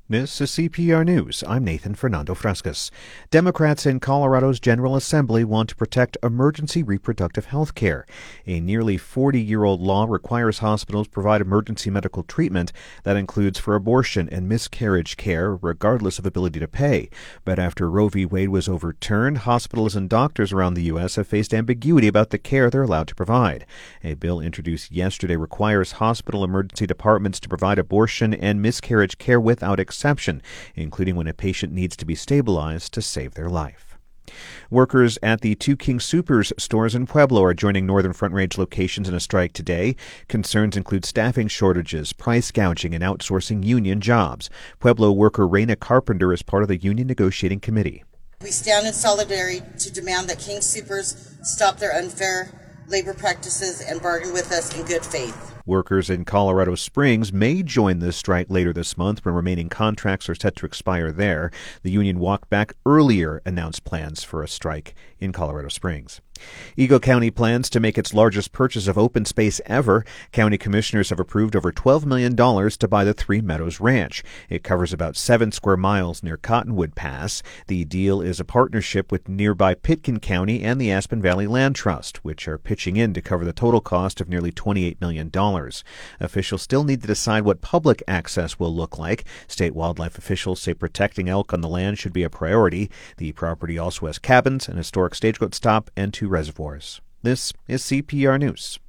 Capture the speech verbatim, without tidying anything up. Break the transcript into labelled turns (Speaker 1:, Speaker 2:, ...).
Speaker 1: This is C P R News. I'm Nathan Fernando Frescas. Democrats in Colorado's General Assembly want to protect emergency reproductive health care. A nearly forty-year-old law requires hospitals provide emergency medical treatment that includes for abortion and miscarriage care, regardless of ability to pay. But after Roe v. Wade was overturned, hospitals and doctors around the U S have faced ambiguity about the care they're allowed to provide. A bill introduced yesterday requires hospital emergency departments to provide abortion and miscarriage care without exception. exception, including when a patient needs to be stabilized to save their life. Workers at the two King Soopers stores in Pueblo are joining Northern Front Range locations in a strike today. Concerns include staffing shortages, price gouging, and outsourcing union jobs. Pueblo worker Raina Carpenter is part of the union negotiating committee.
Speaker 2: We stand in solidarity to demand that King Soopers stop their unfair labor practices and bargain with us in good faith.
Speaker 1: Workers in Colorado Springs may join this strike later this month when remaining contracts are set to expire there. The union walked back earlier announced plans for a strike in Colorado Springs. Eagle County plans to make its largest purchase of open space ever. County commissioners have approved over twelve million dollars to buy the Three Meadows Ranch. It covers about seven square miles near Cottonwood Pass. The deal is a partnership with nearby Pitkin County and the Aspen Valley Land Trust, which are pitching in to cover the total cost of nearly twenty-eight million dollars. Officials still need to decide what public access will look like. State wildlife officials say protecting elk on the land should be a priority. The property also has cabins, an historic stagecoach stop, and two reservoirs. This is C P R News.